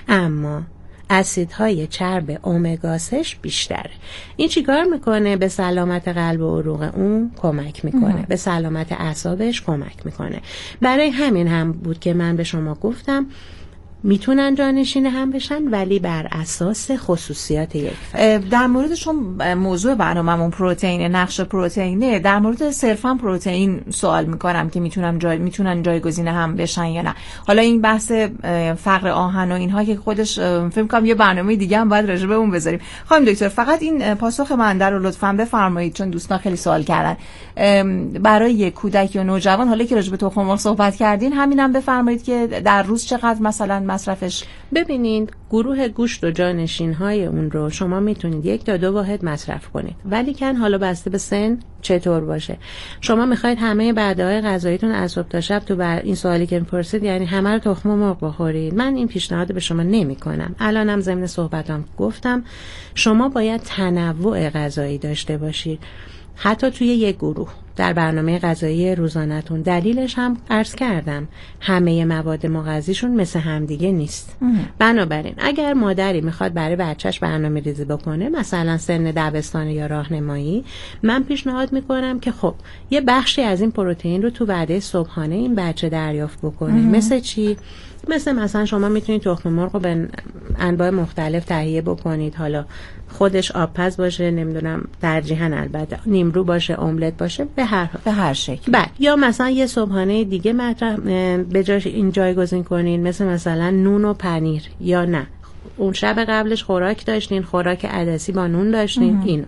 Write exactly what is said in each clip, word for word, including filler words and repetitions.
اما اسیدهای چرب امگا سه بیشتره. این چیکار میکنه؟ به سلامت قلب و عروق اون کمک میکنه، مم. به سلامت اعصابش کمک میکنه. برای همین هم بود که من به شما گفتم میتونن جانشین هم بشن، ولی بر اساس خصوصیات یک فرد. در موردشون موضوع برنامه‌مون پروتئین، نقش پروتئینه، در مورد صرفا پروتئین سوال میکنم که میتونم جای میتونن جایگزین هم بشن یا نه. حالا این بحث فقر آهن و اینها که خودش فکر کنم یه برنامه دیگه هم باید راجع به اون بذاریم. خانم دکتر فقط این پاسخ من رو لطفاً بفرمایید، چون دوستان خیلی سوال کردن. برای یک کودک یا نوجوان، حالا که راجع به تخم مرغ صحبت کردین، همینم بفرمایید که در روز چقدر مثلا مصرفش. ببینید گروه گوشت و جانشین های اون رو شما میتونید یک تا دو واحد مصرف کنید، ولی کن حالا بسته به سن چطور باشه. شما میخواید همه بعدهای غذاییتون از صبح تا شب تو بر این سوالی که میپرسید یعنی همه رو تخم مرغ بخورید، من این پیشنهاد به شما نمیکنم. الانم ضمن صحبتام گفتم شما باید تنوع غذایی داشته باشید، حتی توی یک گروه در برنامه غذایی روزانه‌تون. دلیلش هم عرض کردم، همه مواد مغذیشون مثل همدیگه نیست. بنابراین اگر مادری میخواد برای بچهش برنامه ریزی بکنه، مثلا سن دبستان یا راهنمایی، من پیشنهاد میکنم که خب یه بخشی از این پروتئین رو تو وعده صبحانه این بچه دریافت بکنه. مثل چی؟ مثل مثلا شما میتونید تخم مرغ رو به انواع مختلف تهیه بکنید، حالا خودش آبپز باشه، نمیدونم ترجیحاً البته نیمرو باشه، املت باشه، به هر به هر شکل. بعد یا مثلا یه صبحانه دیگه مطرح به جاش این جایگزین کنین، مثل مثلا نون و پنیر، یا نه اون شب قبلش خوراک داشتین، خوراک عدسی با نون داشتین. این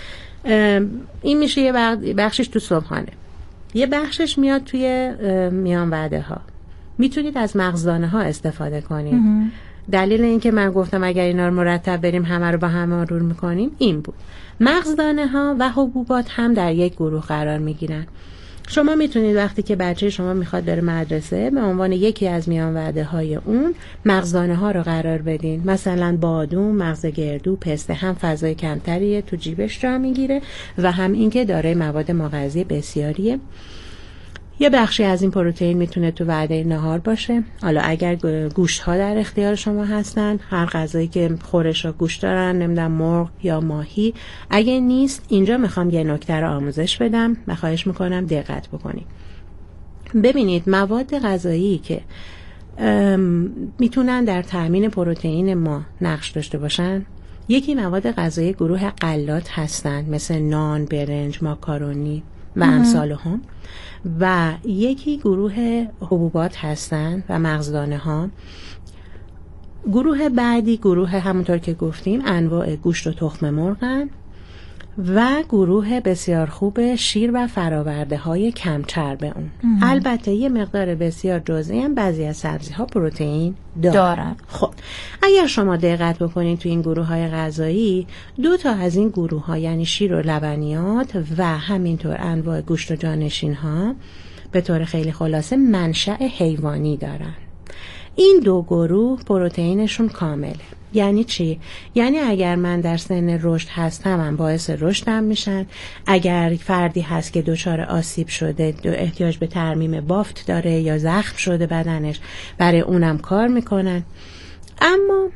این میشه یه بخشش تو صبحانه. یه بخشش میاد توی میان وعده ها. میتونید از مغزدانه ها استفاده کنید. دلیل این که من گفتم اگر اینا رو مرتب بریم همه رو با هم مرور میکنیم این بود. مغزدانه ها و حبوبات هم در یک گروه قرار میگیرن. شما میتونید وقتی که بچه شما میخواد بره مدرسه، به عنوان یکی از میان وعده های اون مغزدانه ها رو قرار بدین. مثلا بادوم، مغز گردو، پسته، هم فضای کمتریه تو جیبش جا میگیره و هم اینکه دارای مواد مغذی بسیاریه. یه بخشی از این پروتئین میتونه تو وعده نهار باشه. حالا اگر گوشت ها در اختیار شما هستن، هر غذایی که خورش ها گوشت دارن، نمیدونم مرغ یا ماهی، اگه نیست، اینجا میخوام یه نکته رو آموزش بدم و خواهش میکنم دقت بکنید. ببینید مواد غذایی که میتونن در تامین پروتئین ما نقش داشته باشن، یکی مواد غذایی گروه غلات هستن، مثل نان، برنج، ماکارونی و امثال هم، و یکی گروه حبوبات هستن و مغزدانه ها. گروه بعدی گروه همونطور که گفتیم انواع گوشت و تخم مرغن و گروه بسیار خوب شیر و فراورده های کم چرب اون. ام. البته یه مقدار بسیار جزئی هم بعضی از سبزی ها پروتئین دارن. دارن. خب اگر شما دقت بکنید تو این گروه های غذایی، دو تا از این گروه ها یعنی شیر و لبنیات و همینطور انواع گوشت و جانشین ها به طور خیلی خلاصه منشأ حیوانی دارن. این دو گروه پروتئینشون کامله. یعنی چی؟ یعنی اگر من در سن رشد هستم، من باعث رشدم میشن. اگر فردی هست که دچار آسیب شده، احتیاج به ترمیم بافت داره یا زخم شده بدنش، برای اونم کار میکنن. اما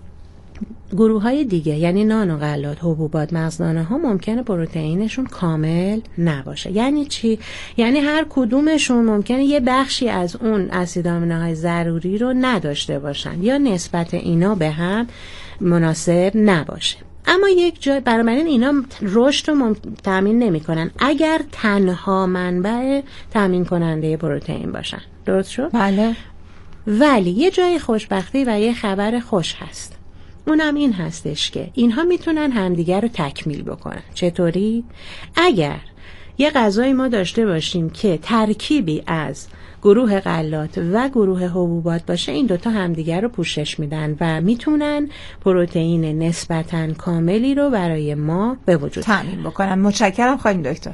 گروه های دیگه یعنی نان و غلات، حبوبات، مغزدانه ها ممکنه پروتئینشون کامل نباشه. یعنی چی؟ یعنی هر کدومشون ممکنه یه بخشی از اون اسید آمینه های ضروری رو نداشته باشن یا نسبت اینا به هم مناسب نباشه. اما یک جای بنابراین اینا رشد رو تامین نمی‌کنن اگر تنها منبع تامین کننده پروتئین باشن. درست شد؟ بله. ولی یه جای خوشبختی و یه خبر خوش هست. اونم این هستش که اینها میتونن همدیگر رو تکمیل بکنن. چطوری؟ اگر یه غذای ما داشته باشیم که ترکیبی از گروه غلات و گروه حبوبات باشه، این دوتا همدیگر رو پوشش میدن و میتونن پروتئین نسبتاً کاملی رو برای ما به وجود تامین بکنن. متشکرم خانم دکتر.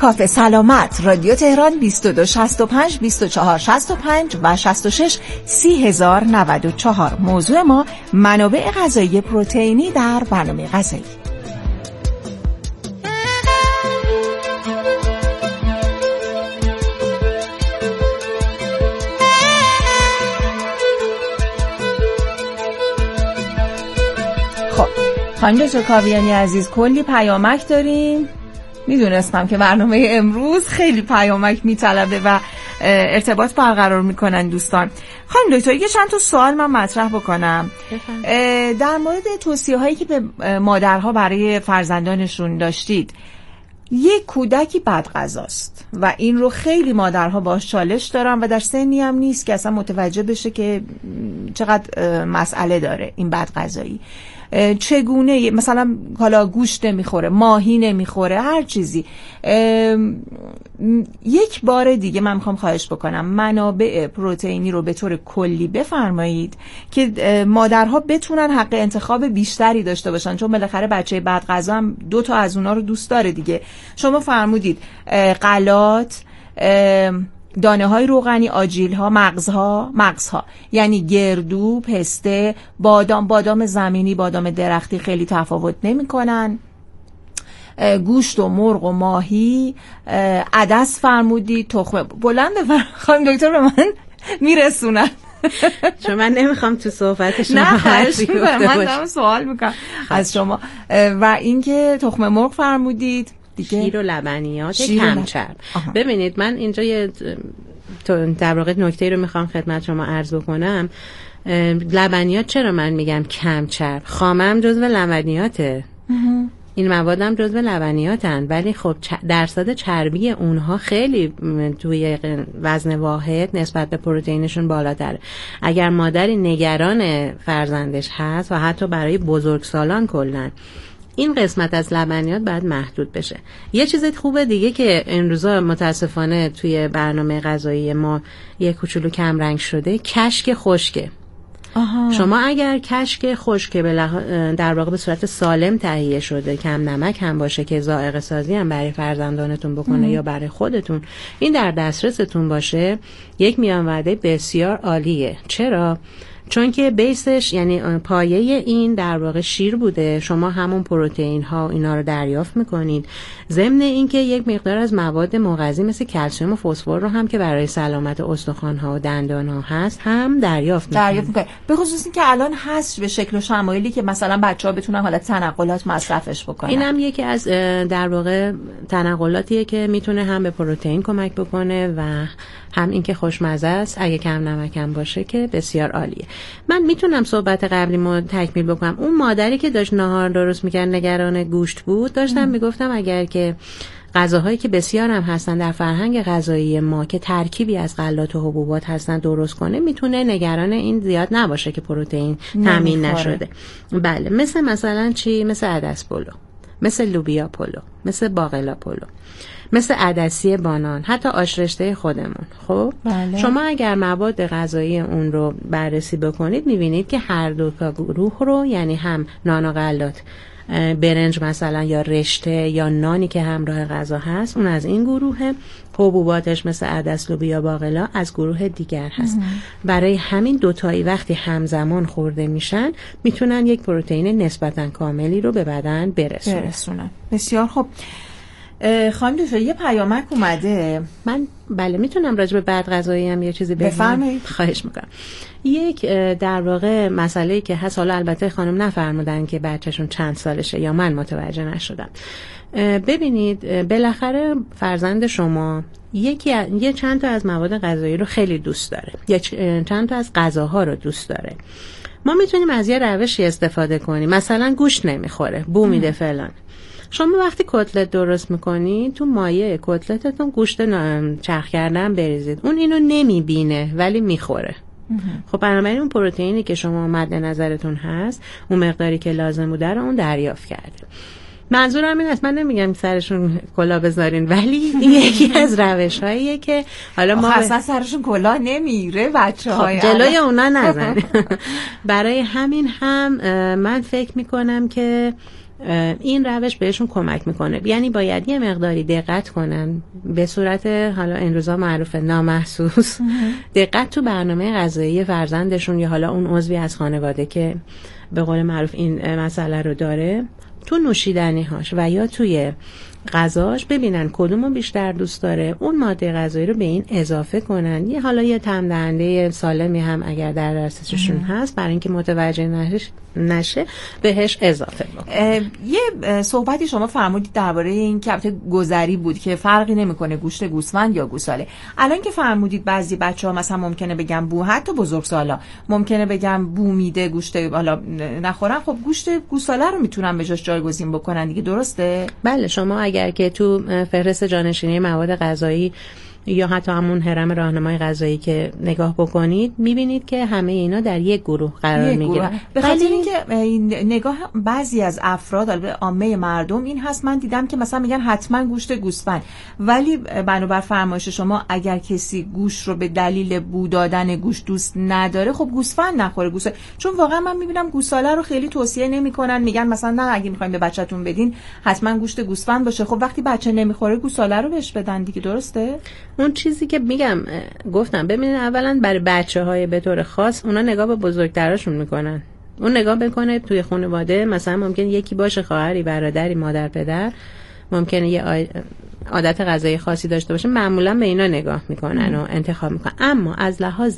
کافه سلامت، رادیو تهران بیست و دو شصت و پنج بیست و چهار شصت و پنج و شصت و شش سی هزار و نود و چهار. موضوع ما منابع غذایی پروتئینی در برنامه غذایی. خانم دکتر کاویانی عزیز، کلی پیامک داریم. میدونستم که برنامه امروز خیلی پیامک میطلبه و ارتباط برقرار میکنن دوستان. خانم دکتر یه چند تا سوال من مطرح بکنم در مورد توصیه هایی که به مادرها برای فرزندانشون داشتید. یک کودکی بدغذاست و این رو خیلی مادرها باش چالش دارن و در سنی هم نیست که اصلا متوجه بشه که چقدر مسئله داره این بدغذایی. چگونه مثلا حالا گوشت نمیخوره، ماهی نمیخوره، هر چیزی. یک بار دیگه من میخوام خواهش بکنم منابع پروتئینی رو به طور کلی بفرمایید که مادرها بتونن حق انتخاب بیشتری داشته باشن، چون بالاخره بچه بدغذا هم دو تا از اونا رو دوست داره دیگه. شما فرمودید غلات، دانه های روغنی، آجیل ها، مغزها مغزها یعنی گردو، پسته، بادام بادام زمینی، بادام درختی خیلی تفاوت نمی کنن. گوشت و مرغ و ماهی، عدس فرمودید، تخمه. بلند خانم دکتر به من میرسونن چون من نمیخوام تو صحبت شما نه خواهش میکنم، من دارم سوال میکنم از شما. و اینکه تخمه مرغ فرمودید، شیر و لبنیات کمچرب. ببینید من اینجا یه در واقع نکته رو میخوام خدمت شما عرض بکنم. لبنیات چرا من میگم کمچرب؟ خامم جزو لبنیاته، این موادم جزو لبنیاتن، ولی خب درصد چربی اونها خیلی توی وزن واحد نسبت به پروتئینشون بالاتره. اگر مادری نگران فرزندش هست و حتی برای بزرگسالان کلاً، این قسمت از لبنیات باید محدود بشه. یه چیز خوبه دیگه که این روزا متاسفانه توی برنامه غذایی ما یه کوچولو کم رنگ شده، کشک خشکه. آها. شما اگر کشک خشک به لح... در واقع به صورت سالم تهیه شده، کم نمک هم باشه که ذائقه سازی هم برای فرزندانتون بکنه یا برای خودتون، این در دسترستون باشه، یک میان وعده بسیار عالیه. چرا؟ چون که بیسش یعنی پایه این در واقع شیر بوده، شما همون پروتئین ها اینا رو دریافت میکنید، ضمن اینکه یک مقدار از مواد مغذی مثل کلسیم و فسفر رو هم که برای سلامت استخوان ها و دندان ها هست هم دریافت میکنید. دریافت میکنید به خصوص این که الان هست به شکل و شمایلی که مثلا بچه‌ها بتونن حالا تنقلات مصرفش بکنن. این هم یکی از در واقع تنقلاتیه که میتونه هم به پروتئین کمک بکنه و هم این که خوشمزه است، اگه کم نمک هم باشه که بسیار عالیه. من میتونم صحبت قبلی ما تکمیل بکنم. اون مادری که داشت ناهار درست میکرد نگران گوشت بود، داشتم میگفتم اگر که غذاهایی که بسیار هم هستن در فرهنگ غذایی ما که ترکیبی از غلات و حبوبات هستن درست کنه، میتونه نگران این زیاد نباشه که پروتئین تامین نشده. بله، مثل مثلا چی؟ مثل عدس پلو، مثل لوبیا پلو، مثل باقلا پلو، مثل عدسی بانان، حتی آش رشته خودمون. خب بله. شما اگر مواد غذایی اون رو بررسی بکنید میبینید که هر دو تا گروه رو، یعنی هم نان و غلات، برنج مثلا یا رشته یا نانی که همراه غذا هست، اون از این گروهه، حبوباتش مثل عدس، لوبیا، باقلا از گروه دیگر هست. ام. برای همین دوتایی وقتی همزمان خورده میشن میتونن یک پروتئین نسبتا کاملی رو به بدن برسونن. برسونن. بسیار خوب. خانم دکتر یه پیامک اومده. من بله میتونم راجع به بدغذایی هم یه چیزی بگم؟ بفرمایید. خواهش میکنم. یک در واقع مسئله‌ای که هست، حالا البته خانم نفرمودن که بچه‌شون چند سالشه یا من متوجه نشدم. ببینید بالاخره فرزند شما یکی یه چند تا از مواد غذایی رو خیلی دوست داره یا چند تا از غذاها رو دوست داره. ما میتونیم از یه روشی استفاده کنیم، مثلا گوشت نمیخوره، بو میده فلان. شما وقتی کتلت درست میکنید تو مایه کتلتتون گوشت چرخ کردن بریزید، اون اینو نمیبینه ولی میخوره. خب بنابراین اون پروتئینی که شما مد نظرتون هست، اون مقداری که لازم بوده رو اون دریافت کرده. منظورم این است، من نمیگم سرشون کلا بذارین، ولی این یکی از روش‌هاییه که حالا ما اصلا سرشون کلا نمیره بچه‌ها، خب جلوی اونا نزن. برای همین هم من فکر میکنم که این روش بهشون کمک میکنه. یعنی باید یه مقداری دقت کنن به صورت حالا این روزا معروف نامحسوس دقت تو برنامه غذایی فرزندشون یا حالا اون عضوی از خانواده که به قول معروف این مسئله رو داره، تو نوشیدنی هاش و یا توی غذاش ببینن کدومو بیشتر دوست داره، اون ماده غذایی رو به این اضافه کنن. یه حالا یه طعم دهنده سالمی هم اگر در دستشون هست برای اینکه متوجه نشه نشه بهش اضافه بکنن. یه صحبتی شما فرمودید درباره این که البته گذری بود که فرقی نمیکنه گوشت گوسفند یا گوساله. الان که فرمودید بعضی بچه‌ها مثلا ممکنه بگن بو، حتی بزرگسالا ممکنه بگن بو میده گوشت حالا نخورن، خب گوشت گوساله رو میتونن به جاش جایگزین بکنن دیگه، درسته؟ بله، شما اگر که تو فهرست جانشینی مواد غذایی یا حتی همون هرم راهنمای غذایی که نگاه بکنید میبینید که همه اینا در یک گروه قرار میگیرن. به خاطر اینکه نگاه بعضی از افراد البته عامه مردم این هست، من دیدم که مثلا میگن حتما گوشت گوسفند، ولی بنابر فرمایش شما اگر کسی گوشت رو به دلیل بو دادن گوشت دوست نداره خب گوسفند نخوره گوساله. چون واقعا من میبینم گوساله رو خیلی توصیه نمیکنن، میگن مثلا نه اگه میخواین به بچه‌تون بدین حتما گوشت گوسفند باشه. خب وقتی بچه نمیخوره گوساله رو بهش بدن دیگه، درسته؟ اون چیزی که میگم گفتم ببینید اولا برای بچه‌های به طور خاص اونا نگاه به بزرگتراشون میکنن. اون نگاه بکنه توی خانواده مثلا ممکن یکی باشه، خواهری، برادری، مادر، پدر، ممکنه یه عادت غذایی خاصی داشته باشه، معمولا به اینا نگاه میکنن و انتخاب میکنن. اما از لحاظ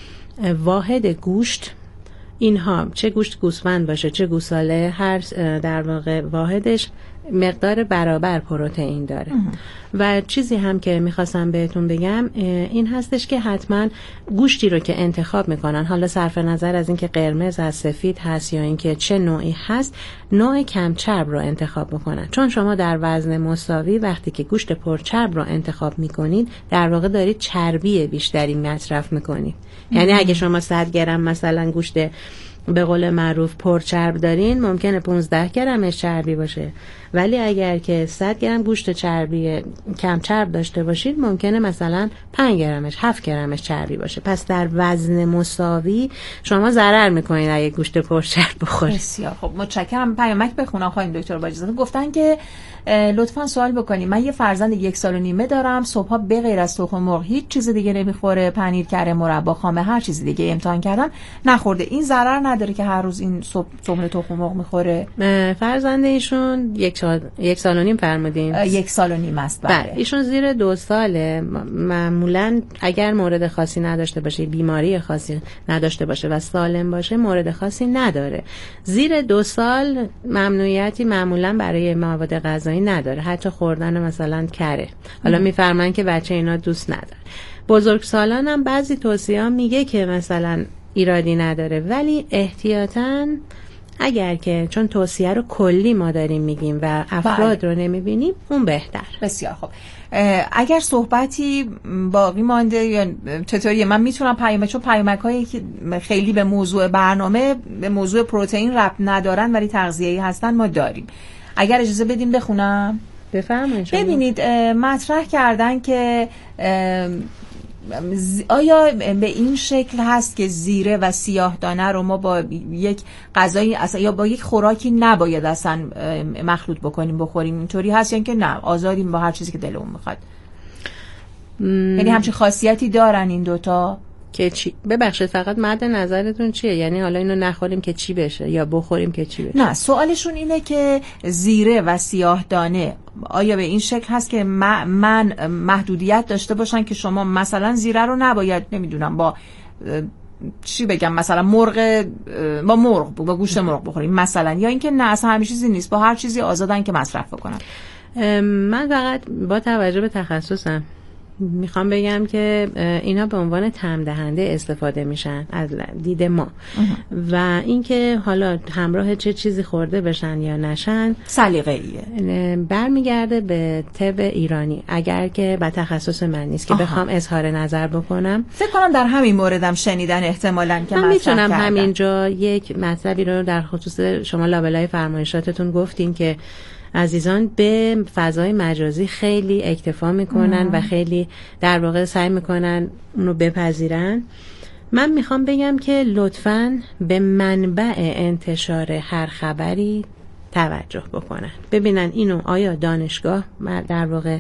واحد گوشت اینها چه گوشت گوسفند باشه چه گوساله، هر در واقع واحدش مقدار برابر پروتئین داره. و چیزی هم که میخواستم بهتون بگم این هستش که حتما گوشتی رو که انتخاب میکنن، حالا صرف نظر از اینکه قرمز هست، سفید هست یا اینکه چه نوعی هست، نوع کم چرب رو انتخاب بکنن. چون شما در وزن مساوی وقتی که گوشت پرچرب رو انتخاب میکنید در واقع دارید چربی بیشتری مصرف میکنید. یعنی اگه شما صد گرم مثلا گوشت به قول معروف پرچرب دارین ممکنه پانزده گرمش چربی باشه، ولی اگر که صد گرم گوشت چربی کم چرب داشته باشید ممکنه مثلا پنج گرمش هفت گرمش چربی باشه. پس در وزن مساوی شما ضرر میکنید اگه گوشت پرچرب بخورید. بسیار خب، متشکرم. پیامک بخونم خانم دکتر با اجازهتون. گفتن که لطفاً سوال بکنیم. من یه فرزند یک سال و نیمه دارم، صبحا به غیر از تخم مرغ هیچ چیز دیگه نمیخوره، پنیر، کره، مربا، خامه، هر چیز دیگه امتحان کردم نخورده. این ضرر نداره که هر روز این صبح صبح تخم مرغ میخوره؟ فرزند ایشون یک سال یک سال و نیم فرمودین؟ یک سال و نیم است. بله. ایشون زیر دو ساله. معمولا اگر مورد خاصی نداشته باشه، بیماری خاصی نداشته باشه و سالم باشه، مورد خاصی نداره. زیر دو سال ممنوعیتی معمولا برای مواد غذایی نداره، حتی خوردن مثلا کره. حالا میفرمان که بچه اینا دوست نداره. بزرگسالان هم بعضی توصیه ها میگه که مثلا ایرادی نداره، ولی احتیاطاً اگر که چون توصیه رو کلی ما داریم میگیم و افراد رو نمیبینیم اون بهتر. بسیار خب. اگر صحبتی باقی مانده یا چطوریه من میتونم پیامک، چون پیامک هایی که خیلی به موضوع برنامه به موضوع پروتئین ربط ندارن ولی تغذیه‌ای هستن ما داریم. اگر اجازه بدیم بخونم. بفرمایید. ببینید مطرح کردن که آیا به این شکل هست که زیره و سیاه دانه رو ما با یک غذایی یا با یک خوراکی نباید اصلا مخلوط بکنیم بخوریم؟ اینطوری هست یا یعنی که نه آزادیم با هر چیزی که دلمون میخواد؟ یعنی همچین خاصیتی دارن این دوتا که چی؟ ببخشید فقط مد نظرتون چیه؟ یعنی حالا اینو نخوریم که چی بشه یا بخوریم که چی بشه؟ نه، سوالشون اینه که زیره و سیاه دانه آیا به این شکل هست که من محدودیت داشته باشن که شما مثلا زیره رو نباید نمیدونم با چی بگم مثلا مرغ با مرغ با گوشت مرغ بخوریم مثلا، یا اینکه نه اصلا همین چیزی نیست، با هر چیزی آزادن که مصرف بکنن؟ من فقط با توجه به تخصصم میخوام بگم که اینا به عنوان طعم دهنده استفاده میشن از دید ما و اینکه حالا همراه چه چیزی خورده بشن یا نشن سلیقه‌ایه، برمیگرده به طب ایرانی. اگر که به تخصص من نیست که بخوام اظهار نظر بکنم، فکر کنم در همین موردم شنیدن احتمالاً که من میتونم همینجا یک مطلبی رو در خصوص شما لابلای فرمایشاتتون گفتین که عزیزان به فضای مجازی خیلی اکتفا میکنن و خیلی در واقع سعی میکنن اونو بپذیرن. من میخوام بگم که لطفاً به منبع انتشار هر خبری توجه بکنن، ببینن اینو آیا دانشگاه در واقع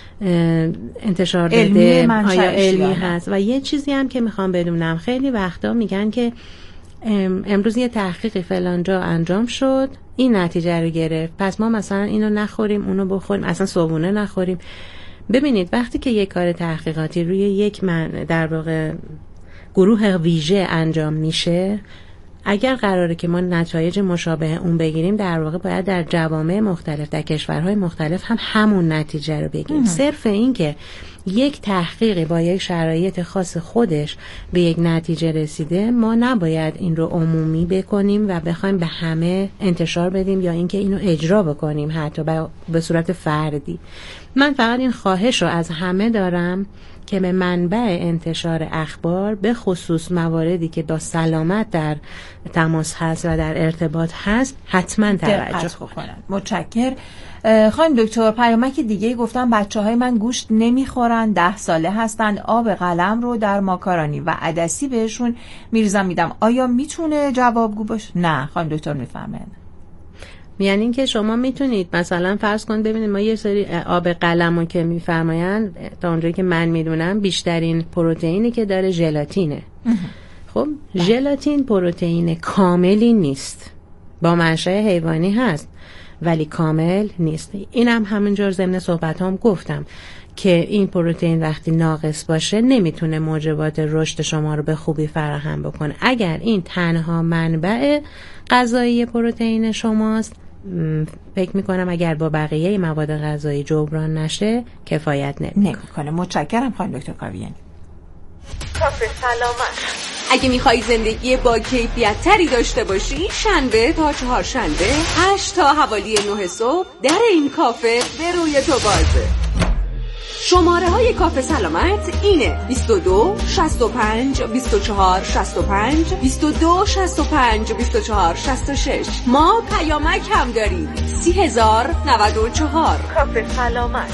انتشار داده، آیا علمی هست. و یه چیزی هم که میخوام بدونم، خیلی وقتا میگن که امروز یه تحقیقی فلان جا انجام شد، این نتیجه رو گرفت، پس ما مثلا اینو نخوریم اونو بخوریم، اصلا صبحونه نخوریم. ببینید وقتی که یک کار تحقیقاتی روی یک من در واقع گروه ویژه انجام میشه، اگر قراره که ما نتایج مشابه اون بگیریم، در واقع باید در جوامع مختلف، در کشورهای مختلف هم همون نتیجه رو بگیریم. صرف این که یک تحقیقی با یک شرایط خاص خودش به یک نتیجه رسیده، ما نباید این رو عمومی بکنیم و بخوایم به همه انتشار بدیم یا اینکه اینو اجرا بکنیم حتی به صورت فردی. من فقط این خواهش رو از همه دارم که به منبع انتشار اخبار، به خصوص مواردی که با سلامت در تماس هست و در ارتباط هست، حتما توجه کنن. متشکر. خانم دکتر، پیامک دیگه گفتن بچه‌های من گوشت نمیخورن، ده ساله هستن، آب قلم رو در ماکارونی و عدسی بهشون میریزم میدم، آیا میتونه جوابگو باشه؟ نه خانم دکتر میفرمایند. یعنی این که شما میتونید مثلا فرض کن ببینید ما یه سری آب قلمو که میفرمایند، تا اونجایی که من میدونم بیشترین پروتئینی که داره ژلاتینه. خب ژلاتین پروتئین کاملی نیست، با منشأ حیوانی هست ولی کامل نیست. اینم هم همینجور ضمن صحبتام گفتم که این پروتئین وقتی ناقص باشه نمیتونه موجبات رشد شما رو به خوبی فراهم بکنه. اگر این تنها منبع غذایی پروتئین شماست، فکر میکنم اگر با بقیه مواد غذایی جبران نشه کفایت نمیکنه. متشکرم خانم دکتر کاویانی. کافه سلامت. اگه میخوای زندگی با کیفیت تری داشته باشی، شنبه تا چهارشنبه هشت تا حوالی نه صبح در این کافه به روی تو بازه. شماره های کافه سلامت اینه: بیست و دو شصت و پنج بیست و چهار شصت و پنج، بیست و دو شصت و پنج بیست و چهار شصت و شش. ما پیامک هم داریم: سی هزار نود و چهار. کافه سلامت.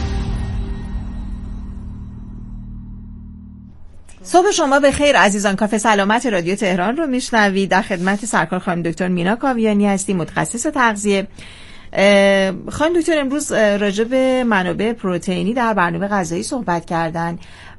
صبح شما به خیر عزیزان. کافه سلامت رادیو تهران رو میشنوید. در خدمت سرکار خانم دکتر مینا کاویانی هستیم، متخصص تغذیه. خانم دکتر امروز راجع به منابع پروتئینی در برنامه غذایی صحبت کردن.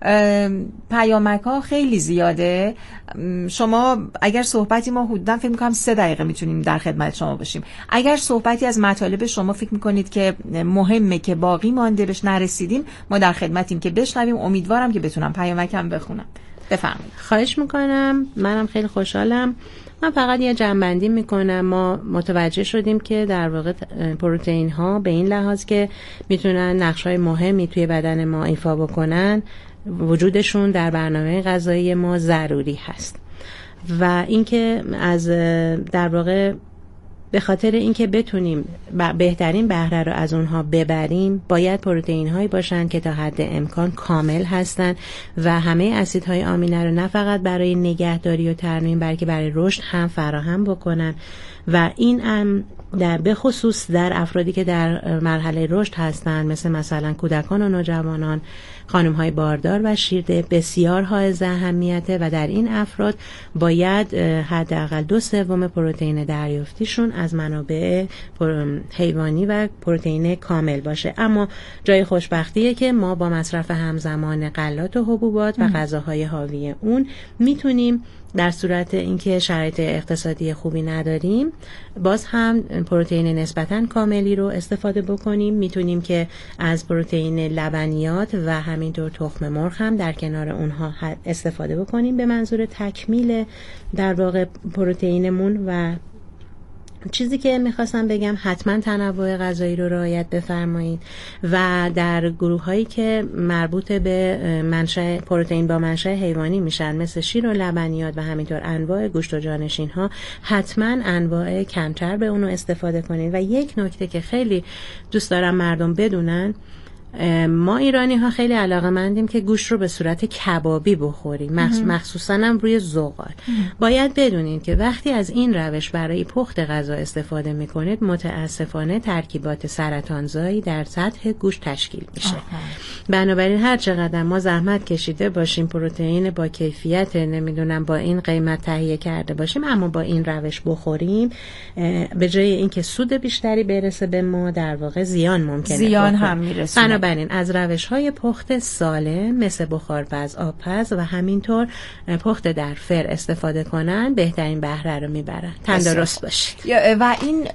پیامک ها خیلی زیاده. شما اگر صحبتی، ما حدوداً فکر می‌کنم سه دقیقه میتونیم در خدمت شما باشیم. اگر صحبتی از مطالب شما فکر میکنید که مهمه که باقی مانده بهش نرسیدیم، ما در خدمتیم که بشنویم. امیدوارم که بتونم پیامکم بخونم. بفرمایید. خواهش میکنم. منم خیلی خوشحالم. من فقط یه جنبندی میکنم. ما متوجه شدیم که در واقع پروتئین ها به این لحاظ که میتونن نقش‌های مهمی توی بدن ما ایفا بکنن، وجودشون در برنامه غذایی ما ضروری هست و اینکه از در واقع به خاطر اینکه بتونیم بهترین بهره رو از اونها ببریم، باید پروتئین هایی باشن که تا حد امکان کامل هستن و همه اسیدهای آمینه رو نه فقط برای نگهداری و ترمیم بلکه برای رشد هم فراهم بکنن و این هم در به خصوص در افرادی که در مرحله رشد هستن، مثل مثلا کودکان و نوجوانان، خانم های باردار و شیرده، بسیار حائز اهمیته و در این افراد باید حداقل دو سوم پروتئین دریافتیشون از منابع حیوانی و پروتئین کامل باشه. اما جای خوشبختیه که ما با مصرف همزمان غلات و حبوبات و غذاهای حاوی اون میتونیم در صورت اینکه شرایط اقتصادی خوبی نداریم باز هم پروتئین نسبتاً کاملی رو استفاده بکنیم. میتونیم که از پروتئین لبنیات و همینطور تخم مرغ هم در کنار اونها استفاده بکنیم به منظور تکمیل در واقع پروتئینمون. و چیزی که میخواستم بگم، حتما تنوع غذایی رو رعایت بفرمایید و در گروه هایی که مربوط به منشأ پروتئین با منشأ حیوانی میشن، مثل شیر و لبنیات و همینطور انواع گوشت و جانشین ها، حتما انواع کمتر به اونو استفاده کنید. و یک نکته که خیلی دوست دارم مردم بدونن، ما ایرانی ها خیلی علاقه‌مندیم که گوشت رو به صورت کبابی بخوریم، مخصوصا هم روی زغال. باید بدونید که وقتی از این روش برای پخت غذا استفاده میکنید متاسفانه ترکیبات سرطانزایی در سطح گوشت تشکیل میشه. بنابراین هر چقدر ما زحمت کشیده باشیم پروتئین با کیفیت نمیدونم با این قیمت تهیه کرده باشیم اما با این روش بخوریم، به جای اینکه سود بیشتری برسه به ما در واقع زیان ممکنه زیان هم میرسه. بنابراین از روش‌های پخت سالم مثل بخارپز، آبپز و همینطور پخت در فر استفاده کنن بهترین بهره رو میبرن. تندرست باشید. و این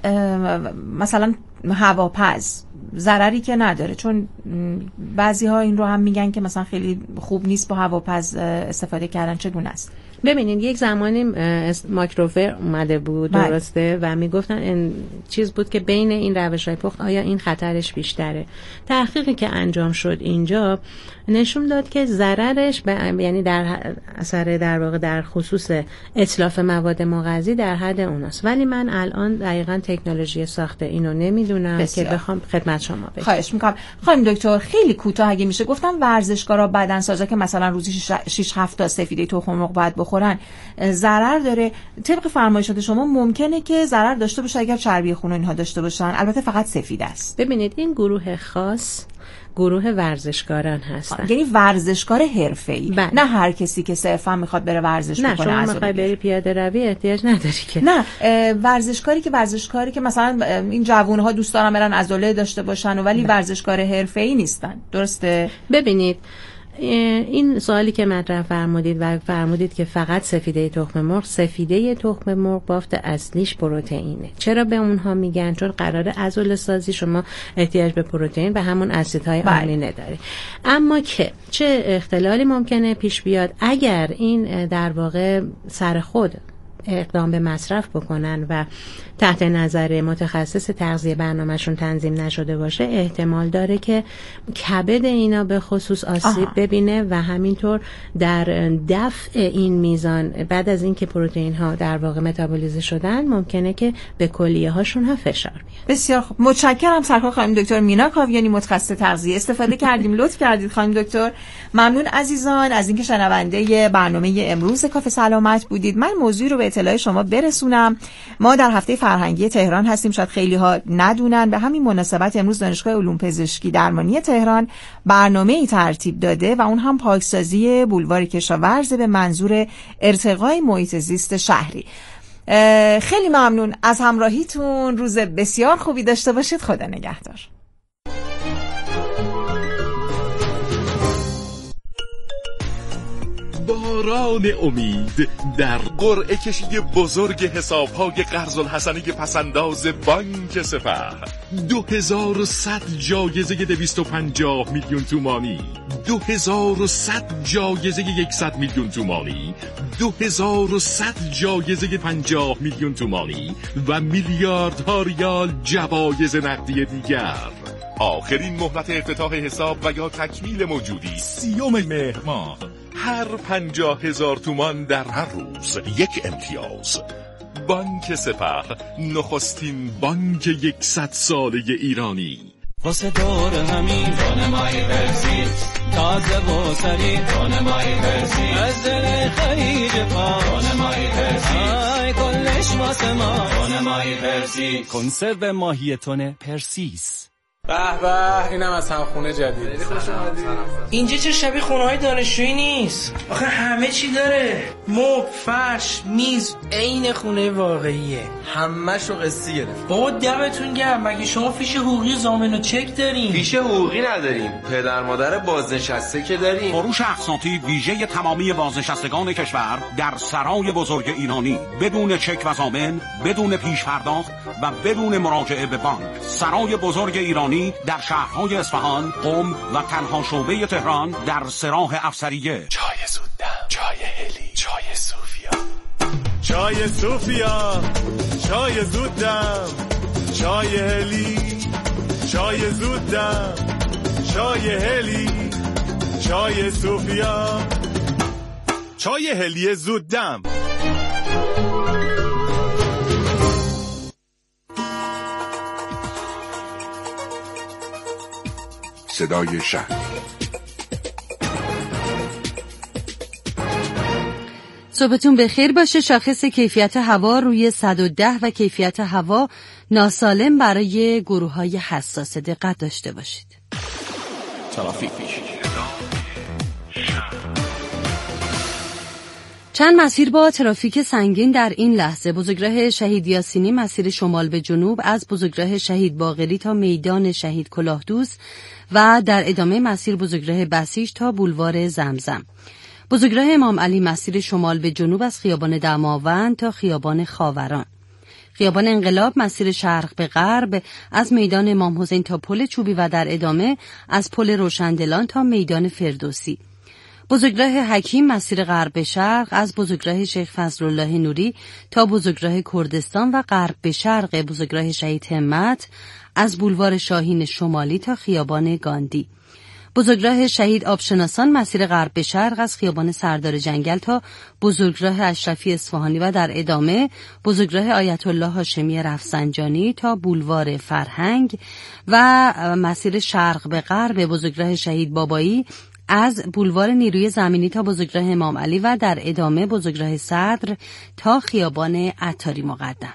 مثلا هواپز ضرری که نداره، چون بعضی ها این رو هم میگن که مثلا خیلی خوب نیست با هواپز استفاده کردن. چگونه است؟ ببینید یک زمانی مایکروفر اومده بود درسته و میگفتن این چیز بود که بین این روش‌های پخت آیا این خطرش بیشتره. تحقیقی که انجام شد اینجا نشون داد که ضررش یعنی در اثر در واقع در خصوص اتلاف مواد مغذی در حد اوناست، ولی من الان دقیقاً تکنولوژی ساخت اینو نمیدونم که بخوام خدمت شما بگم. خواهش میکنم. خانم دکتر خیلی کوتاه اگه میشه گفتم ورزشکارا بدنسازا که مثلا روزی شش هفت تا سفیده تخم مرغ باید بخورن ضرر داره. طبق فرمایشات شما ممکنه که ضرر داشته باشه اگر چربی خون اینها داشته باشن، البته فقط سفید است. ببینید این گروه خاص گروه ورزشکاران هستن، یعنی ورزشکار حرفه‌ای، نه هر کسی که صرفا میخواد بره ورزش نه بکنه. نه شما میخوای بری پیاده روی احتیاج نداری که. نه ورزشکاری که ورزشکاری که مثلا این جوان‌ها دوست دارن برن عضله داشته باشن و ولی ورزشکار حرفه‌ای نیستن، درسته؟ ببینید این سوالی که مطرح فرمودید و فرمودید که فقط سفیده تخم مرغ، سفیده تخم مرغ بافت اصلیش پروتئینه. چرا به اونها میگن؟ چون قراره عضله سازی شما احتیاج به پروتئین و همون اسیدهای آمینه داره. اما که چه اختلالی ممکنه پیش بیاد اگر این در واقع سر خود اقدام به مصرف بکنن و تحت نظر متخصص تغذیه برنامه‌شون تنظیم نشده باشه، احتمال داره که کبد اینا به خصوص آسیب آها. ببینه و همینطور در دفع این میزان بعد از اینکه پروتئین ها در واقع متابولیزه شدن ممکنه که به کلیه هاشون هم فشار بیاد. بسیار خوب، متشکرم سرکار خانم دکتر مینا کاویانی متخصص تغذیه. استفاده کردیم، لطف کردید خانم دکتر. ممنون عزیزان از اینکه شنونده برنامه امروز کافه سلامت بودید. من موضوعی رو به اطلاع شما برسونم. ما در هفته فرهنگی تهران هستیم، شاید خیلی ها ندونن. به همین مناسبت امروز دانشگاه علوم پزشکی درمانی تهران برنامه‌ای ترتیب داده و اون هم پاکسازی بولوار کشاورز به منظور ارتقای محیط زیست شهری. خیلی ممنون از همراهیتون. روز بسیار خوبی داشته باشید. خدا نگهدار. باران امید در قرعه کشی بزرگ حساب‌های قرض الحسنه پسنداز بانک سپه. دو هزار و صد جایزه دویست و پنجاه میلیون تومانی، دو هزار و صد جایزه یکصد میلیون تومانی، دو هزار و صد جایزه پنجاه میلیون تومانی و میلیاردها ریال جوایز نقدی دیگر. آخرین مهلت افتتاح حساب و یا تکمیل موجودی سیوم مهر ماه. هر پنجاه هزار تومان در هر روز یک امتیاز. بانک سپه، نخستین بانک یکصد ساله ایرانی. واسه دور همین دونمای برسید تازه و سری دونمای برسید از دل خلیج پا دونمای برسید آی کلش واسه ما دونمای برسید کنسرو ماهی تونه پرسیس. به به اینم از همخونه جدید. خوش اومدید. اینجا چه شبیه خونه‌های دانشجویی نیست. آخه همه چی داره. مبل، فرش، میز، عین خونه واقعیه. همه‌شو قسطی گرفت. بابا دمتون گرم. مگه شما فیش حقوقی ضامن و چک دارین؟ فیش حقوقی نداریم. پدر مادر بازنشسته که داریم. فروش اقساطی ویژه تمامی بازنشستگان کشور در سرای بزرگ ایرانی بدون چک و ضامن، بدون پیش پرداخت و بدون مراجعه به بانک. سرای بزرگ ایرانی در شهرهای اصفهان، قم و تنها شعبه تهران در سراح افسریه. چای زودم، چای هلی، چای صوفیا، چای صوفیا، چای زودم، چای هلی، چای زودم، چای هلی، چای صوفیا، چای هلی زودم. صدای شهر. صبحتون بخیر باشه. شاخص کیفیت هوا روی صد و ده و کیفیت هوا ناسالم برای گروه‌های حساس. دقت داشته باشید. ترافیک. چند مسیر با ترافیک سنگین در این لحظه: بزرگراه شهید یاسینی مسیر شمال به جنوب از بزرگراه شهید باقری تا میدان شهید کلاهدوست و در ادامه مسیر بزرگراه بسیج تا بولوار زمزم. بزرگراه امام علی مسیر شمال به جنوب از خیابان دماوند تا خیابان خاوران. خیابان انقلاب مسیر شرق به غرب از میدان امام حسین تا پل چوبی و در ادامه از پل روشندلان تا میدان فردوسی. بزرگراه حکیم مسیر غرب به شرق از بزرگراه شیخ فضلالله نوری تا بزرگراه کردستان و غرب به شرق بزرگراه شهید همت از بولوار شاهین شمالی تا خیابان گاندی. بزرگراه شهید آبشناسان مسیر غرب به شرق از خیابان سردار جنگل تا بزرگراه اشرفی اصفهانی و در ادامه بزرگراه آیت الله هاشمی رفسنجانی تا بولوار فرهنگ و مسیر شرق به غرب بزرگراه شهید بابایی از بولوار نیروی زمینی تا بزرگراه امام علی و در ادامه بزرگراه صدر تا خیابان عطاری مقدم.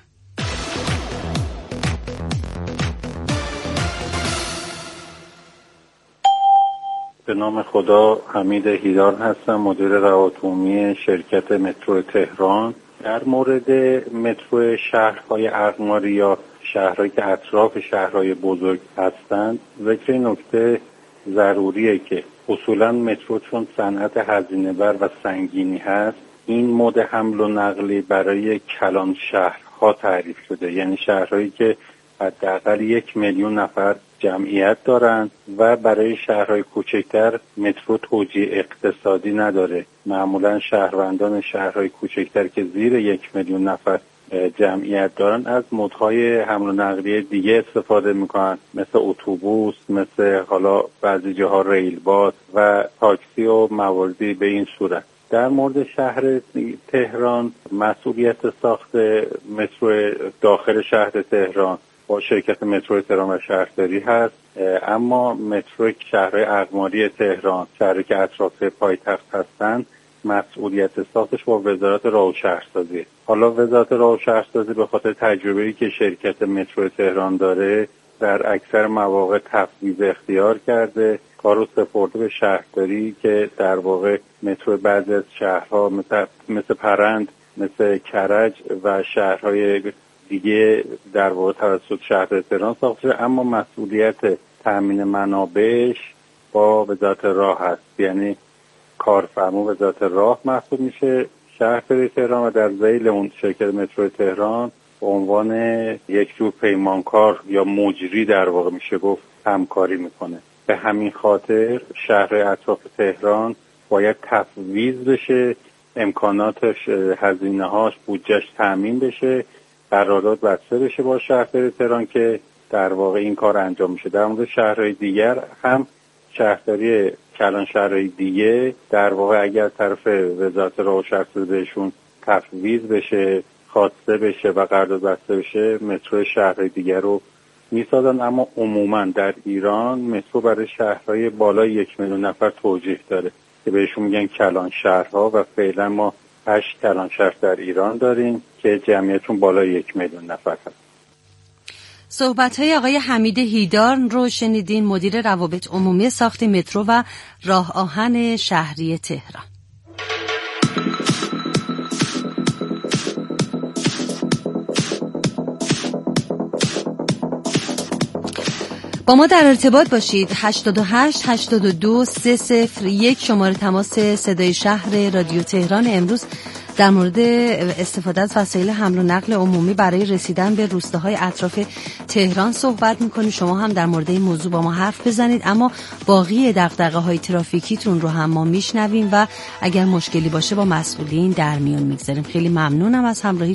به نام خدا، حمید هیدار هستم، مدیر روابط عمومی شرکت مترو تهران. در مورد مترو شهرهای اقماری یا شهرهایی که اطراف شهرهای بزرگ هستند، ذکر نکته ضروریه که اصولا مترو چون صنعت هزینه بر و سنگینی هست، این مود حمل و نقلی برای کلان شهرها تعریف شده، یعنی شهرهایی که حداقل یک میلیون نفر جمعیت دارند و برای شهرهای کوچکتر مترو توجیه اقتصادی نداره. معمولا شهروندان شهرهای کوچکتر که زیر یک میلیون نفر جمعیت دارن از مودهای حمل و نقلیه دیگه استفاده میکنن، مثل اتوبوس، مثل حالا بعضی جاها ریل باس و تاکسی و مواردی به این صورت. در مورد شهر تهران، مسئولیت ساخت مترو داخل شهر تهران با شرکت مترو تهران و شهرداری هست، اما مترو شهرهای اقماری تهران، شهری که اطراف پایتخت هستند، مسئولیت ساختش با وزارت راه و شهرسازی. حالا وزارت راه و شهرسازی به خاطر تجربه‌ای که شرکت مترو تهران داره، در اکثر مواقع تفویض اختیار کرده، کارو سپرده به شهرداری که در واقع مترو بعضی از شهرها مثل, مثل پرند، مثل کرج و شهرهای دیگه در واقع توسط شهر تهران ساخته شده، اما مسئولیت تامین منابعش با وزارت راه هست، یعنی کارفرما وزارت راه محسوب میشه شهرداری تهران و در ذیل اون شرکت مترو تهران به عنوان یک جور پیمانکار یا مجری در واقع میشه گفت همکاری میکنه. به همین خاطر شهر اطراف تهران باید تفویض بشه، امکاناتش، هزینه هاش، بودجهش تامین بشه، قرارداد بسته بشه با شهرداری تهران که در واقع این کار انجام میشه. در مورد شهرهای دیگر هم شهرداری کلان شهرهای دیگه در واقع اگر طرف وزارت راه و شهرسازی بهشون تفویض بشه، خواسته بشه و قرارداد بسته بشه، مترو شهرهای دیگر رو میسازن. اما عموما در ایران مترو برای شهرهای بالای یک میلیون نفر توجیه داره که بهشون میگن کلان شهرها و فعلا ما هشت کلان شهر در ایران داریم که جمعیتشون بالای یک میلیون نفر هست. صحبت‌های آقای حمید هیدار رو شنیدین، مدیر روابط عمومی ساخت مترو و راه آهن شهری تهران. با ما در ارتباط باشید. هشتاد و هشت هشتاد و دو سه صفر یک شماره تماس صدای شهر رادیو تهران. امروز در مورد استفاده از وسایل حمل و نقل عمومی برای رسیدن به روستاهای اطراف تهران صحبت می‌کنیم. شما هم در مورد این موضوع با ما حرف بزنید، اما باقی دغدغه‌های ترافیکیتون رو هم ما میشنویم و اگر مشکلی باشه با مسئولین در میون میگذاریم. خیلی ممنونم از همراهی